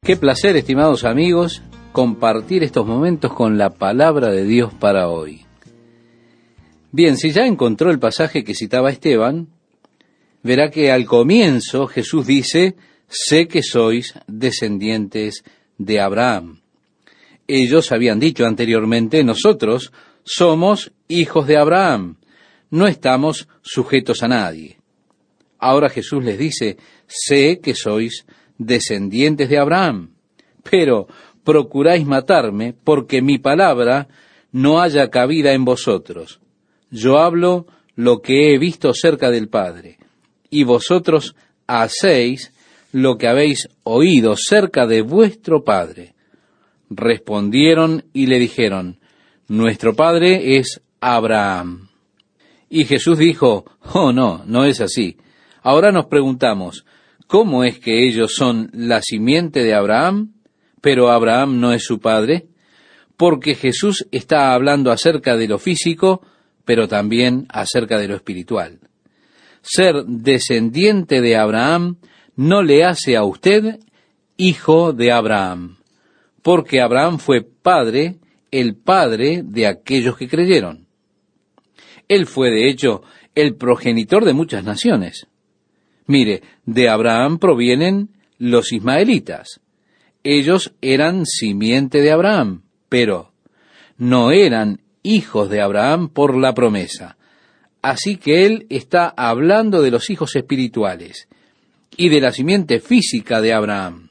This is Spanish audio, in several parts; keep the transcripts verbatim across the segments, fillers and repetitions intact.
Qué placer, estimados amigos, compartir estos momentos con la palabra de Dios para hoy. Bien, si ya encontró el pasaje que citaba Esteban, verá que al comienzo Jesús dice, sé que sois descendientes de Abraham. Ellos habían dicho anteriormente, nosotros somos hijos de Abraham, no estamos sujetos a nadie. Ahora Jesús les dice, sé que sois descendientes de Abraham, pero procuráis matarme porque mi palabra no haya cabida en vosotros. Yo hablo lo que he visto cerca del Padre, y vosotros hacéis lo que habéis oído cerca de vuestro Padre. Respondieron y le dijeron, nuestro Padre es Abraham. Y Jesús dijo, oh no, no es así. Ahora nos preguntamos, ¿cómo es que ellos son la simiente de Abraham, pero Abraham no es su padre? Porque Jesús está hablando acerca de lo físico, pero también acerca de lo espiritual. Ser descendiente de Abraham no le hace a usted hijo de Abraham, porque Abraham fue padre, el padre de aquellos que creyeron. Él fue, de hecho, el progenitor de muchas naciones. Mire, de Abraham provienen los ismaelitas. Ellos eran simiente de Abraham, pero no eran hijos de Abraham por la promesa. Así que él está hablando de los hijos espirituales y de la simiente física de Abraham.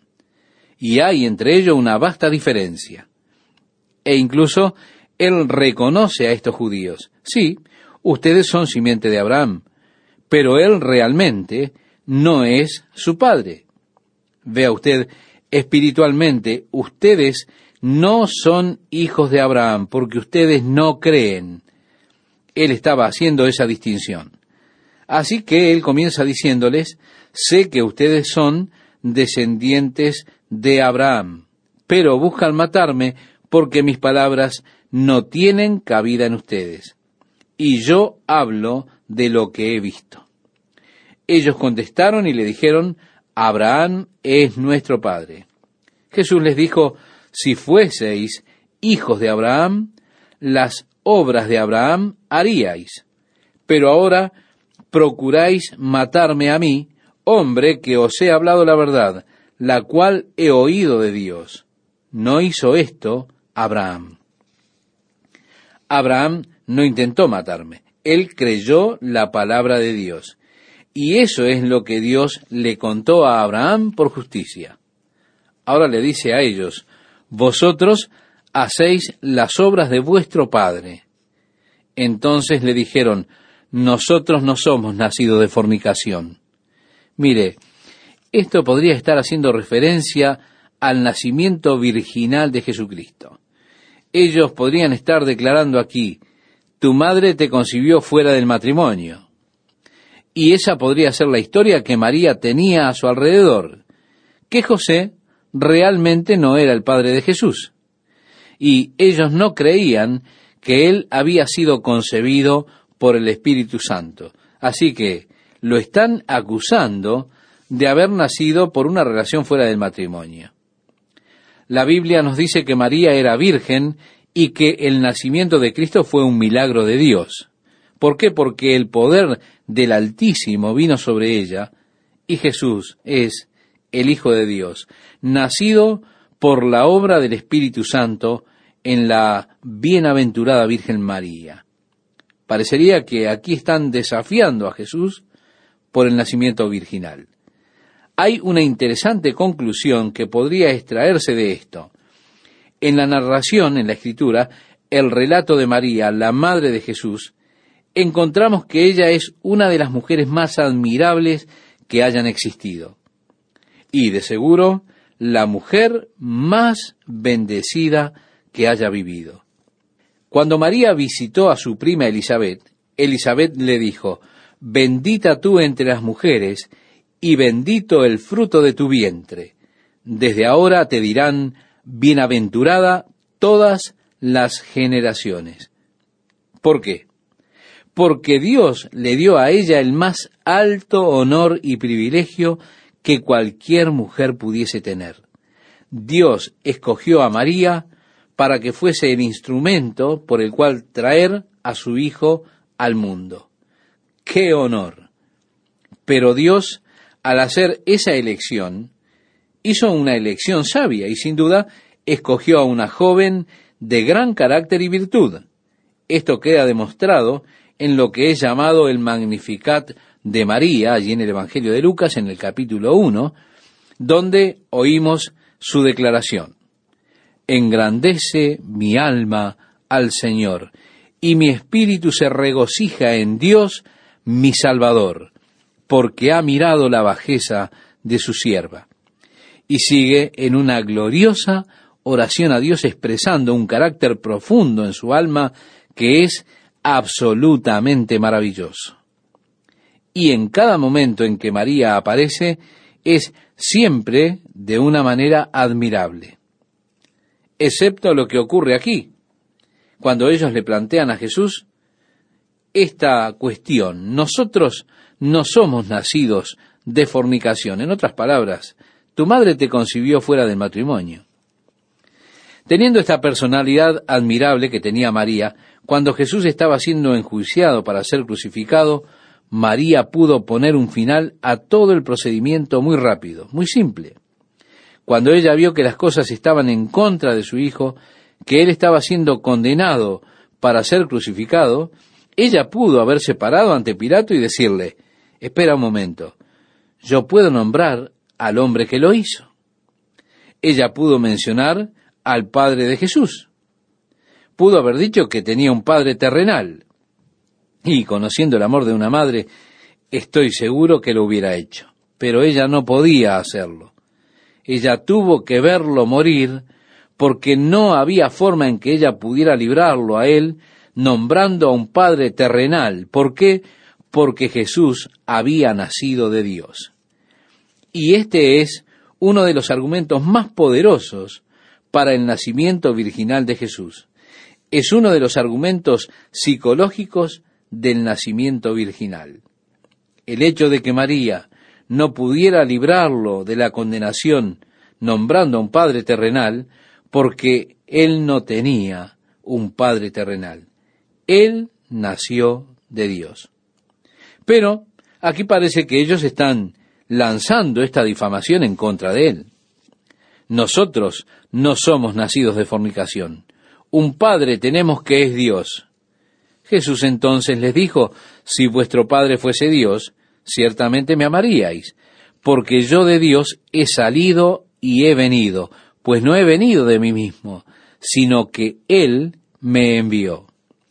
Y hay entre ellos una vasta diferencia. E incluso él reconoce a estos judíos. Sí, ustedes son simiente de Abraham, pero él realmente no es su padre. Vea usted, espiritualmente, ustedes no son hijos de Abraham, porque ustedes no creen. Él estaba haciendo esa distinción. Así que él comienza diciéndoles, sé que ustedes son descendientes de Abraham, pero buscan matarme porque mis palabras no tienen cabida en ustedes. Y yo hablo de lo que he visto. Ellos contestaron y le dijeron, Abraham es nuestro padre. Jesús les dijo, si fueseis hijos de Abraham, las obras de Abraham haríais. Pero ahora procuráis matarme a mí, hombre que os he hablado la verdad, la cual he oído de Dios. No hizo esto Abraham. Abraham no intentó matarme. Él creyó la palabra de Dios. Y eso es lo que Dios le contó a Abraham por justicia. Ahora le dice a ellos, vosotros hacéis las obras de vuestro padre. Entonces le dijeron, nosotros no somos nacidos de fornicación. Mire, esto podría estar haciendo referencia al nacimiento virginal de Jesucristo. Ellos podrían estar declarando aquí, tu madre te concibió fuera del matrimonio. Y esa podría ser la historia que María tenía a su alrededor, que José realmente no era el padre de Jesús. Y ellos no creían que él había sido concebido por el Espíritu Santo. Así que lo están acusando de haber nacido por una relación fuera del matrimonio. La Biblia nos dice que María era virgen y que el nacimiento de Cristo fue un milagro de Dios. ¿Por qué? Porque el poder del Altísimo vino sobre ella y Jesús es el Hijo de Dios, nacido por la obra del Espíritu Santo en la bienaventurada Virgen María. Parecería que aquí están desafiando a Jesús por el nacimiento virginal. Hay una interesante conclusión que podría extraerse de esto. En la narración, en la Escritura, el relato de María, la madre de Jesús, encontramos que ella es una de las mujeres más admirables que hayan existido. Y, de seguro, la mujer más bendecida que haya vivido. Cuando María visitó a su prima Elisabet, Elisabet le dijo, bendita tú entre las mujeres, y bendito el fruto de tu vientre. Desde ahora te dirán, bienaventurada todas las generaciones. ¿Por qué? Porque Dios le dio a ella el más alto honor y privilegio que cualquier mujer pudiese tener. Dios escogió a María para que fuese el instrumento por el cual traer a su Hijo al mundo. ¡Qué honor! Pero Dios, al hacer esa elección, hizo una elección sabia y sin duda escogió a una joven de gran carácter y virtud. Esto queda demostrado en lo que es llamado el Magnificat de María, allí en el Evangelio de Lucas, en el capítulo uno, donde oímos su declaración. Engrandece mi alma al Señor, y mi espíritu se regocija en Dios, mi Salvador, porque ha mirado la bajeza de su sierva. Y sigue en una gloriosa oración a Dios, expresando un carácter profundo en su alma que es absolutamente maravilloso. Y en cada momento en que María aparece, es siempre de una manera admirable. Excepto lo que ocurre aquí, cuando ellos le plantean a Jesús esta cuestión: nosotros no somos nacidos de fornicación. En otras palabras, tu madre te concibió fuera del matrimonio. Teniendo esta personalidad admirable que tenía María, cuando Jesús estaba siendo enjuiciado para ser crucificado, María pudo poner un final a todo el procedimiento muy rápido, muy simple. Cuando ella vio que las cosas estaban en contra de su hijo, que él estaba siendo condenado para ser crucificado, ella pudo haberse parado ante Pilato y decirle: espera un momento, yo puedo nombrar al hombre que lo hizo. Ella pudo mencionar al padre de Jesús. Pudo haber dicho que tenía un padre terrenal. Y conociendo el amor de una madre, estoy seguro que lo hubiera hecho. Pero ella no podía hacerlo. Ella tuvo que verlo morir, porque no había forma en que ella pudiera librarlo a él, nombrando a un padre terrenal. ¿Por qué? Porque Jesús había nacido de Dios. Y este es uno de los argumentos más poderosos para el nacimiento virginal de Jesús. Es uno de los argumentos psicológicos del nacimiento virginal. El hecho de que María no pudiera librarlo de la condenación nombrando a un padre terrenal, porque él no tenía un padre terrenal. Él nació de Dios. Pero aquí parece que ellos están lanzando esta difamación en contra de él. Nosotros no somos nacidos de fornicación. Un padre tenemos que es Dios. Jesús entonces les dijo: si vuestro padre fuese Dios, ciertamente me amaríais, porque yo de Dios he salido y he venido, pues no he venido de mí mismo, sino que Él me envió.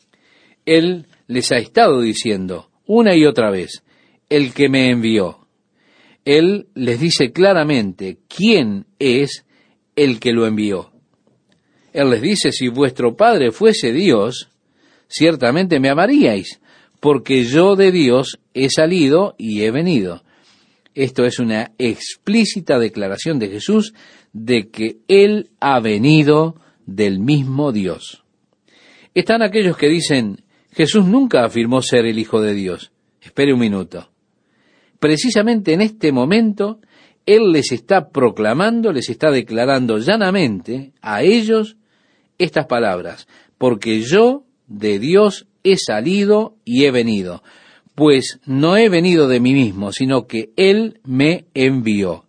Él les ha estado diciendo una y otra vez: el que me envió. Él les dice claramente quién es el que lo envió. Él les dice: si vuestro Padre fuese Dios, ciertamente me amaríais, porque yo de Dios he salido y he venido. Esto es una explícita declaración de Jesús de que Él ha venido del mismo Dios. Están aquellos que dicen: Jesús nunca afirmó ser el Hijo de Dios. Espere un minuto. Precisamente en este momento, Él les está proclamando, les está declarando llanamente a ellos estas palabras: porque yo de Dios he salido y he venido, pues no he venido de mí mismo, sino que Él me envió.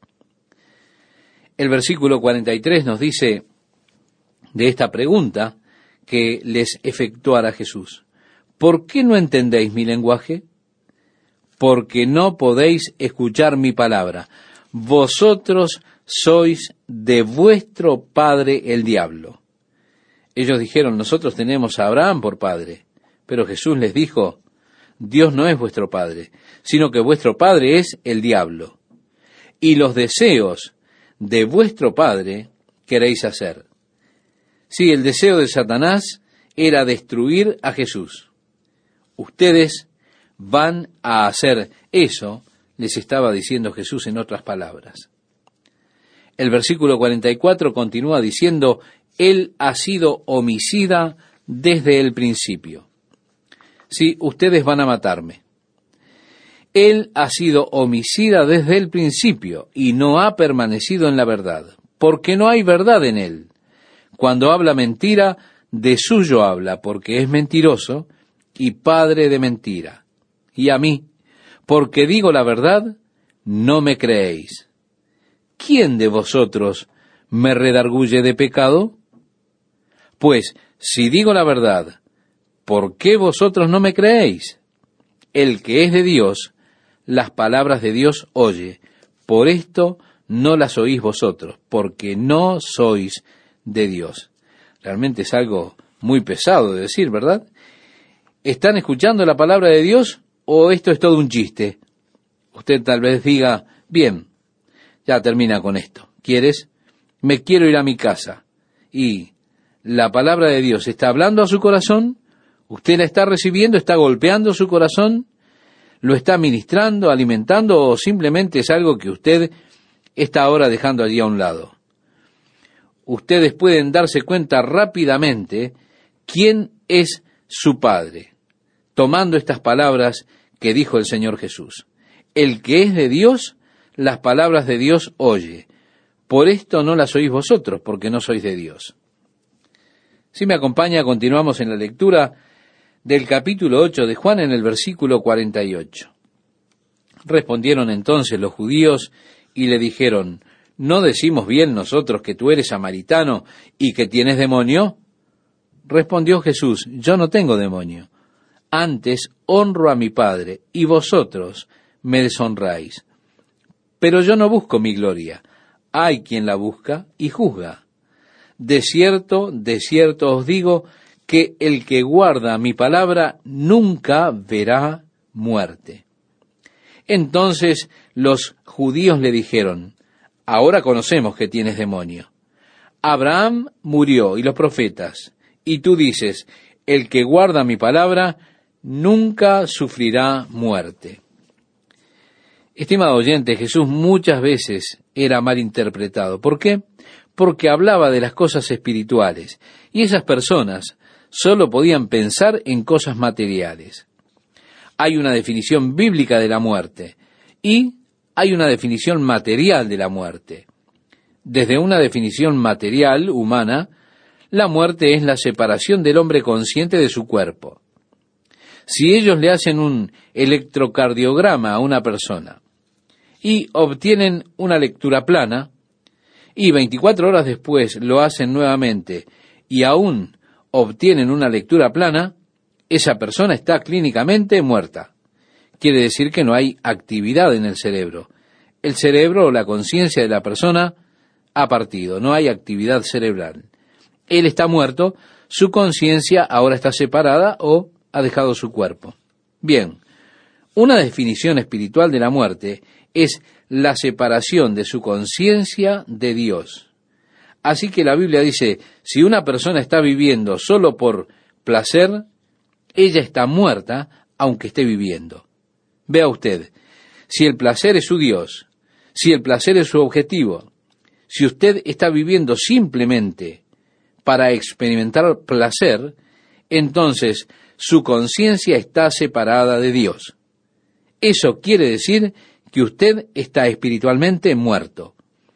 El versículo cuarenta y tres nos dice de esta pregunta que les efectuara Jesús: ¿por qué no entendéis mi lenguaje? Porque no podéis escuchar mi palabra. Vosotros sois de vuestro padre el diablo. Ellos dijeron: nosotros tenemos a Abraham por padre. Pero Jesús les dijo: Dios no es vuestro padre, sino que vuestro padre es el diablo. Y los deseos de vuestro padre queréis hacer. Sí, el deseo de Satanás era destruir a Jesús. Ustedes van a hacer eso, les estaba diciendo Jesús en otras palabras. El versículo cuarenta y cuatro continúa diciendo: Él ha sido homicida desde el principio. Sí, ustedes van a matarme. Él ha sido homicida desde el principio y no ha permanecido en la verdad. porque no hay verdad en él. Cuando habla mentira, de suyo habla, porque es mentiroso y padre de mentira. Y a mí, porque digo la verdad, no me creéis. ¿Quién de vosotros me redarguye de pecado? Pues, si digo la verdad, ¿por qué vosotros no me creéis? El que es de Dios, las palabras de Dios oye. Por esto no las oís vosotros, porque no sois de Dios. Realmente es algo muy pesado de decir, ¿verdad? ¿Están escuchando la palabra de Dios o esto es todo un chiste? Usted tal vez diga, bien, ya termina con esto. ¿Quieres? Me quiero ir a mi casa. Y la palabra de Dios está hablando a su corazón, usted la está recibiendo, está golpeando su corazón, lo está ministrando, alimentando, o simplemente es algo que usted está ahora dejando allí a un lado. Ustedes pueden darse cuenta rápidamente quién es su Padre, tomando estas palabras que dijo el Señor Jesús. El que es de Dios, las palabras de Dios oye. Por esto no las oís vosotros, porque no sois de Dios. Si me acompaña, continuamos en la lectura del capítulo ocho de Juan en el versículo cuarenta y ocho. Respondieron entonces los judíos y le dijeron, ¿no decimos bien nosotros que tú eres samaritano y que tienes demonio? Respondió Jesús, yo no tengo demonio. Antes honro a mi Padre, y vosotros me deshonráis. Pero yo no busco mi gloria. Hay quien la busca y juzga. De cierto, de cierto os digo, que el que guarda mi palabra nunca verá muerte. Entonces los judíos le dijeron, ahora conocemos que tienes demonio. Abraham murió y los profetas, y tú dices, el que guarda mi palabra nunca sufrirá muerte. Estimado oyente, Jesús muchas veces era mal interpretado. ¿Por qué? Porque hablaba de las cosas espirituales, y esas personas solo podían pensar en cosas materiales. Hay una definición bíblica de la muerte, y hay una definición material de la muerte. Desde una definición material, humana, la muerte es la separación del hombre consciente de su cuerpo. Si ellos le hacen un electrocardiograma a una persona y obtienen una lectura plana, y veinticuatro horas después lo hacen nuevamente y aún obtienen una lectura plana, esa persona está clínicamente muerta. Quiere decir que no hay actividad en el cerebro. El cerebro o la conciencia de la persona ha partido, no hay actividad cerebral. Él está muerto, su conciencia ahora está separada o ha dejado su cuerpo. Bien, una definición espiritual de la muerte es la separación de su conciencia de Dios. Así que la Biblia dice, si una persona está viviendo solo por placer, ella está muerta aunque esté viviendo. Vea usted, si el placer es su Dios, si el placer es su objetivo, si usted está viviendo simplemente para experimentar placer, entonces su conciencia está separada de Dios. Eso quiere decir que usted está espiritualmente muerto.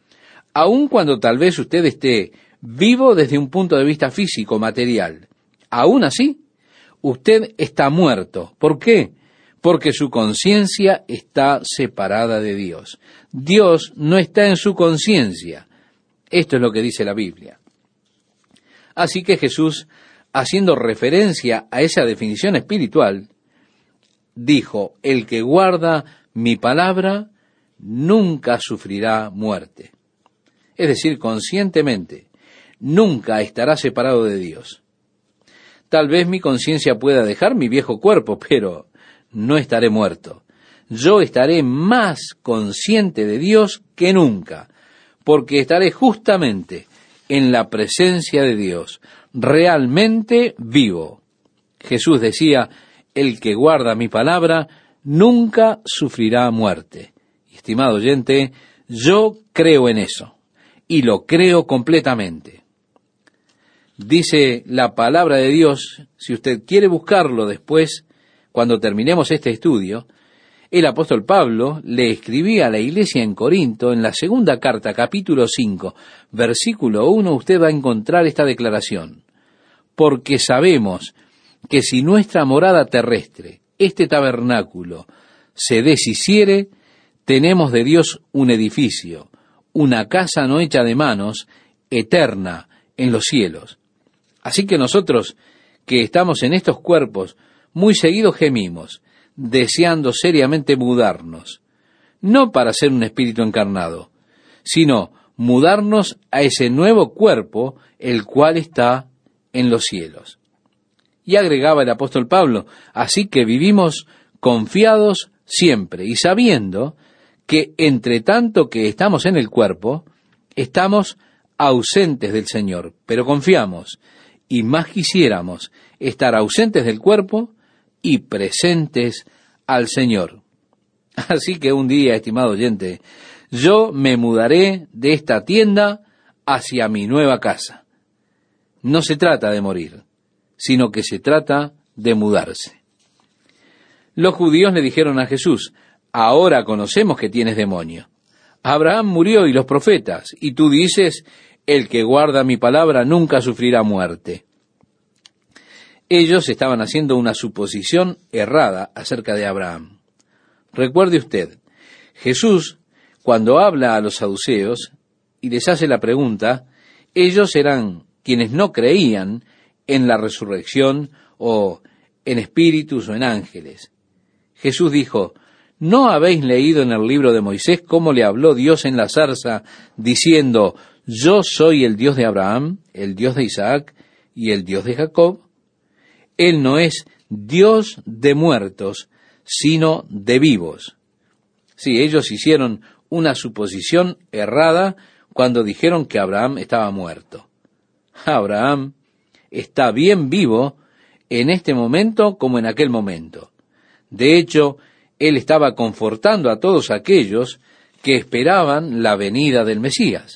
Aun cuando tal vez usted esté vivo desde un punto de vista físico, material, aún así, usted está muerto. ¿Por qué? Porque su conciencia está separada de Dios. Dios no está en su conciencia. Esto es lo que dice la Biblia. Así que Jesús, haciendo referencia a esa definición espiritual, dijo, el que guarda mi palabra nunca sufrirá muerte. Es decir, conscientemente, nunca estará separado de Dios. Tal vez mi conciencia pueda dejar mi viejo cuerpo, pero no estaré muerto. Yo estaré más consciente de Dios que nunca, porque estaré justamente en la presencia de Dios, realmente vivo. Jesús decía, el que guarda mi palabra nunca sufrirá muerte. Y, estimado oyente, yo creo en eso, y lo creo completamente. Dice la palabra de Dios, si usted quiere buscarlo después, cuando terminemos este estudio, El apóstol Pablo le escribía a la iglesia en Corinto, en la segunda carta, capítulo cinco, versículo uno, usted va a encontrar esta declaración. Porque sabemos que si nuestra morada terrestre, este tabernáculo, se deshiciere, tenemos de Dios un edificio, una casa no hecha de manos, eterna en los cielos. Así que nosotros, que estamos en estos cuerpos, muy seguido gemimos, deseando seriamente mudarnos, no para ser un espíritu encarnado, sino mudarnos a ese nuevo cuerpo, el cual está en los cielos. Y agregaba el apóstol Pablo, así que vivimos confiados siempre y sabiendo que entre tanto que estamos en el cuerpo, estamos ausentes del Señor, pero confiamos, y más quisiéramos estar ausentes del cuerpo y presentes al Señor. Así que un día, estimado oyente, yo me mudaré de esta tienda hacia mi nueva casa. No se trata de morir, sino que se trata de mudarse. Los judíos le dijeron a Jesús, ahora conocemos que tienes demonio. Abraham murió y los profetas, y tú dices, el que guarda mi palabra nunca sufrirá muerte. Ellos estaban haciendo una suposición errada acerca de Abraham. Recuerde usted, Jesús, cuando habla a los saduceos y les hace la pregunta, ellos eran quienes no creían en la resurrección o en espíritus o en ángeles. Jesús dijo, ¿no habéis leído en el libro de Moisés cómo le habló Dios en la zarza, diciendo, yo soy el Dios de Abraham, el Dios de Isaac y el Dios de Jacob? Él no es Dios de muertos, sino de vivos. Sí, ellos hicieron una suposición errada cuando dijeron que Abraham estaba muerto. Abraham está bien vivo en este momento como en aquel momento. De hecho, él estaba confortando a todos aquellos que esperaban la venida del Mesías.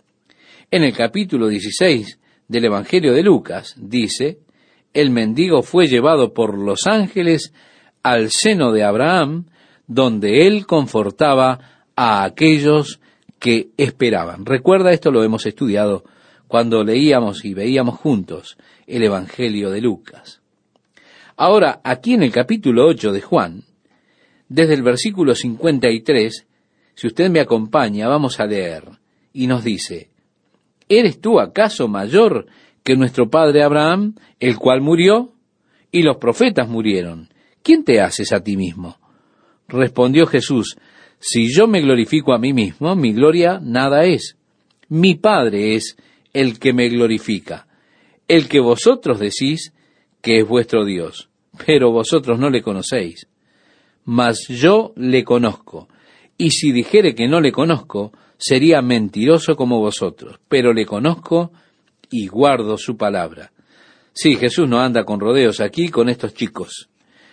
En el capítulo dieciséis del Evangelio de Lucas dice, el mendigo fue llevado por los ángeles al seno de Abraham, donde él confortaba a aquellos que esperaban. Recuerda, esto lo hemos estudiado cuando leíamos y veíamos juntos el Evangelio de Lucas. Ahora, aquí en el capítulo ocho de Juan, desde el versículo cincuenta y tres, si usted me acompaña, vamos a leer, y nos dice, ¿eres tú acaso mayor que nuestro padre Abraham, el cual murió? Y los profetas murieron. ¿Quién te haces a ti mismo? Respondió Jesús, si yo me glorifico a mí mismo, mi gloria nada es. Mi Padre es el que me glorifica, el que vosotros decís que es vuestro Dios, pero vosotros no le conocéis. Mas yo le conozco, y si dijere que no le conozco, sería mentiroso como vosotros, pero le conozco y guardo su palabra. Sí, Jesús no anda con rodeos aquí con estos chicos.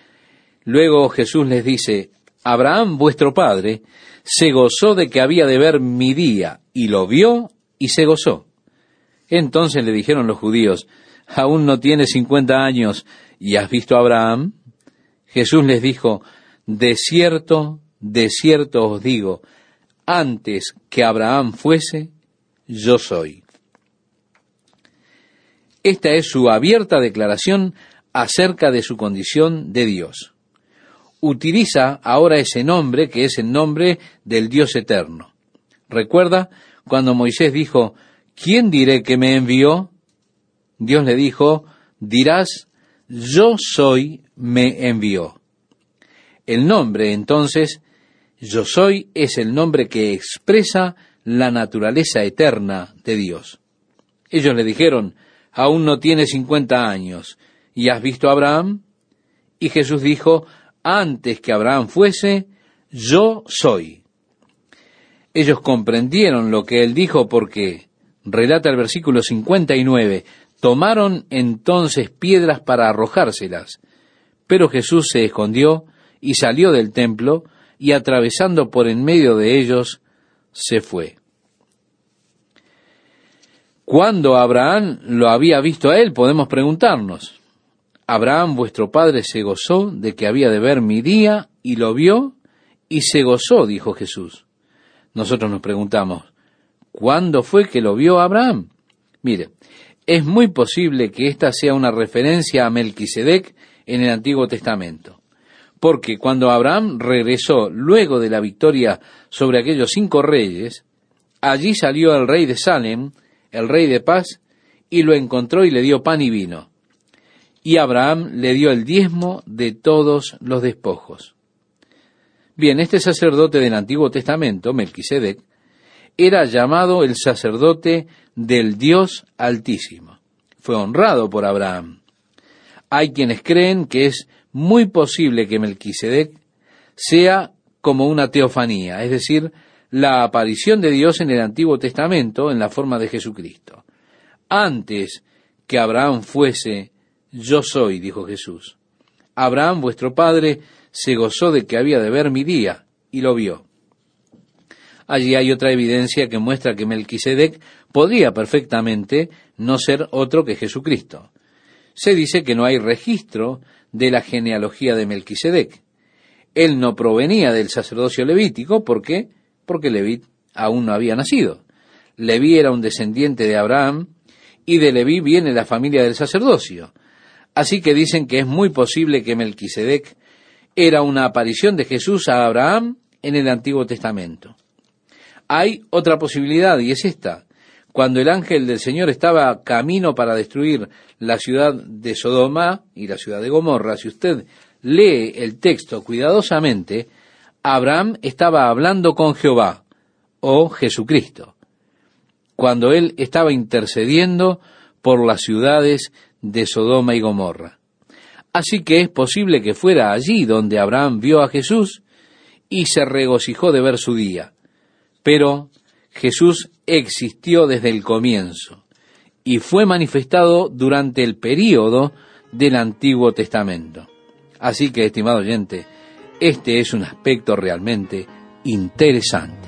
Luego Jesús les dice, Abraham, vuestro padre, se gozó de que había de ver mi día, y lo vio y se gozó. Entonces le dijeron los judíos, ¿aún no tienes cincuenta años y has visto a Abraham? Jesús les dijo, de cierto, de cierto os digo, antes que Abraham fuese, yo soy. Esta es su abierta declaración acerca de su condición de Dios. Utiliza ahora ese nombre que es el nombre del Dios eterno. ¿Recuerda cuando Moisés dijo, ¿quién diré que me envió? Dios le dijo, dirás, yo soy, me envió. El nombre, entonces, yo soy, es el nombre que expresa la naturaleza eterna de Dios. Ellos le dijeron, aún no tienes cincuenta años, ¿y has visto a Abraham? Y Jesús dijo, antes que Abraham fuese, yo soy. Ellos comprendieron lo que él dijo porque, relata el versículo cincuenta y nueve, tomaron entonces piedras para arrojárselas, pero Jesús se escondió y salió del templo, y atravesando por en medio de ellos, se fue. ¿Cuándo Abraham lo había visto a él? Podemos preguntarnos. Abraham, vuestro padre, se gozó de que había de ver mi día, y lo vio y se gozó, dijo Jesús. Nosotros nos preguntamos, ¿cuándo fue que lo vio Abraham? Mire, es muy posible que esta sea una referencia a Melquisedec en el Antiguo Testamento, porque cuando Abraham regresó luego de la victoria sobre aquellos cinco reyes, allí salió el rey de Salem, el rey de paz, y lo encontró y le dio pan y vino. Y Abraham le dio el diezmo de todos los despojos. Bien, este sacerdote del Antiguo Testamento, Melquisedec, era llamado el sacerdote del Dios Altísimo. Fue honrado por Abraham. Hay quienes creen que es muy posible que Melquisedec sea como una teofanía, es decir, la aparición de Dios en el Antiguo Testamento en la forma de Jesucristo. Antes que Abraham fuese, yo soy, dijo Jesús. Abraham, vuestro padre, se gozó de que había de ver mi día, y lo vio. Allí hay otra evidencia que muestra que Melquisedec podría perfectamente no ser otro que Jesucristo. Se dice que no hay registro de la genealogía de Melquisedec. Él no provenía del sacerdocio levítico, ¿por qué? Porque Leví aún no había nacido. Leví era un descendiente de Abraham, y de Leví viene la familia del sacerdocio. Así que dicen que es muy posible que Melquisedec era una aparición de Jesús a Abraham en el Antiguo Testamento. Hay otra posibilidad, y es esta. Cuando el ángel del Señor estaba camino para destruir la ciudad de Sodoma y la ciudad de Gomorra, si usted lee el texto cuidadosamente, Abraham estaba hablando con Jehová, o Jesucristo, cuando él estaba intercediendo por las ciudades de Sodoma y Gomorra. Así que es posible que fuera allí donde Abraham vio a Jesús y se regocijó de ver su día. Pero Jesús existió desde el comienzo y fue manifestado durante el período del Antiguo Testamento. Así que, estimado oyente, este es un aspecto realmente interesante.